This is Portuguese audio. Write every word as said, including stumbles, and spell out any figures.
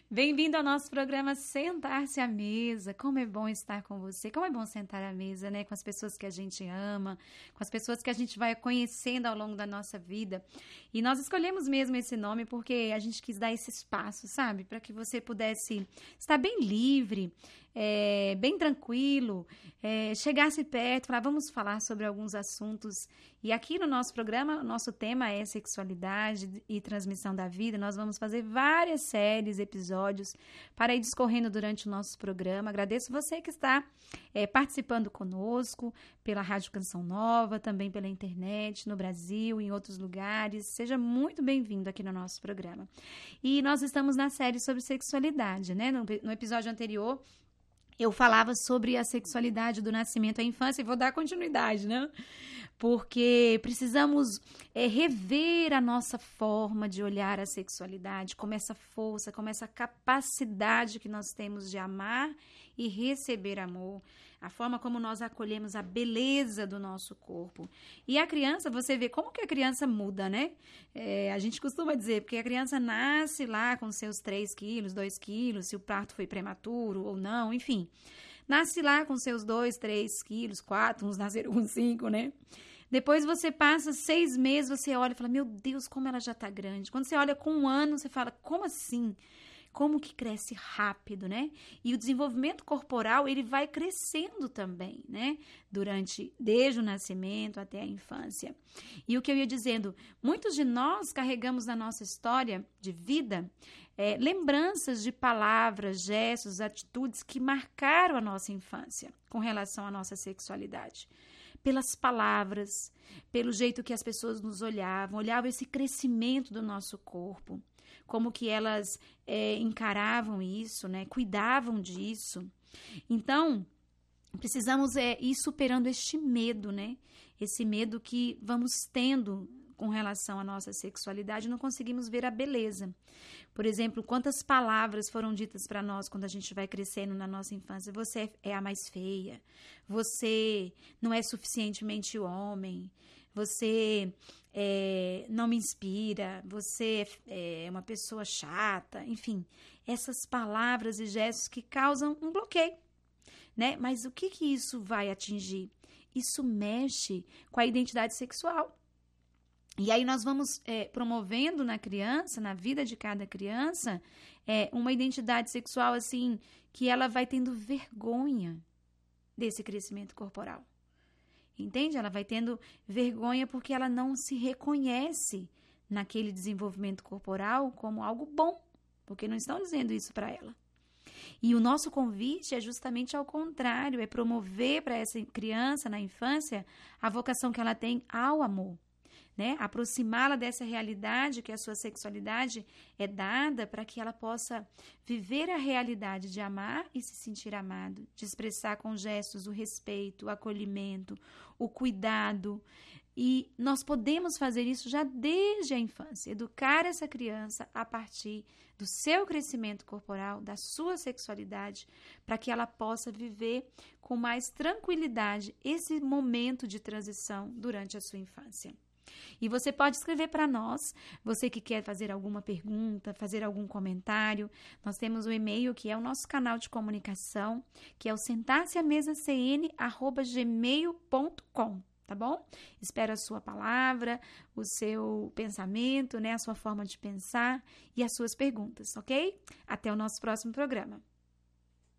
Bem-vindo ao nosso programa Sentar-se à Mesa. Como é bom estar com você, como é bom sentar à mesa, né? Com as pessoas que a gente ama, com as pessoas que a gente vai conhecendo ao longo da nossa vida. E nós escolhemos mesmo esse nome porque a gente quis dar esse espaço, sabe? Para que você pudesse estar bem livre, é, bem tranquilo, é, chegasse perto, falar, vamos falar sobre alguns assuntos. E aqui no nosso programa, o nosso tema é sexualidade e transmissão da vida. Nós vamos fazer várias séries, episódios, para ir discorrendo durante o nosso programa. Agradeço você que está é, participando conosco pela Rádio Canção Nova, também pela internet, no Brasil, em outros lugares. Seja muito bem-vindo aqui no nosso programa. E nós estamos na série sobre sexualidade, né? No, no episódio anterior, eu falava sobre a sexualidade do nascimento à infância e vou dar continuidade, né? Porque precisamos é, rever a nossa forma de olhar a sexualidade, como essa força, como essa capacidade que nós temos de amar e receber amor, a forma como nós acolhemos a beleza do nosso corpo. E a criança, você vê como que a criança muda, né? É, a gente costuma dizer, porque a criança nasce lá com seus três quilos, dois quilos, se o parto foi prematuro ou não, enfim. Nasce lá com seus dois, três quilos, quatro, uns nasceram com cinco, né? Depois você passa seis meses, você olha e fala, meu Deus, como ela já tá grande. Quando você olha com um ano, você fala, como assim? Como que cresce rápido, né? E o desenvolvimento corporal, ele vai crescendo também, né? Durante, desde o nascimento até a infância. E o que eu ia dizendo, muitos de nós carregamos na nossa história de vida é, lembranças de palavras, gestos, atitudes que marcaram a nossa infância com relação à nossa sexualidade. Pelas palavras, pelo jeito que as pessoas nos olhavam, olhavam esse crescimento do nosso corpo, como que elas é, encaravam isso, né? Cuidavam disso. Então, precisamos é, ir superando este medo, né? Esse medo que vamos tendo com relação à nossa sexualidade, não conseguimos ver a beleza. Por exemplo, quantas palavras foram ditas para nós quando a gente vai crescendo na nossa infância? Você é a mais feia, você não é suficientemente homem, você é, não me inspira, você é uma pessoa chata, enfim, essas palavras e gestos que causam um bloqueio, né? Mas o que que isso vai atingir? Isso mexe com a identidade sexual. E aí nós vamos é, promovendo na criança, na vida de cada criança, é, uma identidade sexual assim, que ela vai tendo vergonha desse crescimento corporal. Entende? Ela vai tendo vergonha porque ela não se reconhece naquele desenvolvimento corporal como algo bom, porque não estão dizendo isso para ela. E o nosso convite é justamente ao contrário, é promover para essa criança na infância a vocação que ela tem ao amor. Né? Aproximá-la dessa realidade que a sua sexualidade é dada para que ela possa viver a realidade de amar e se sentir amado, de expressar com gestos o respeito, o acolhimento, o cuidado. E nós podemos fazer isso já desde a infância, educar essa criança a partir do seu crescimento corporal, da sua sexualidade, para que ela possa viver com mais tranquilidade esse momento de transição durante a sua infância. E você pode escrever para nós, você que quer fazer alguma pergunta, fazer algum comentário. Nós temos o e-mail que é o nosso canal de comunicação, que é o sentar-se à mesa c n arroba gmail ponto com, tá bom? Espero a sua palavra, o seu pensamento, né, a sua forma de pensar e as suas perguntas, ok? Até o nosso próximo programa.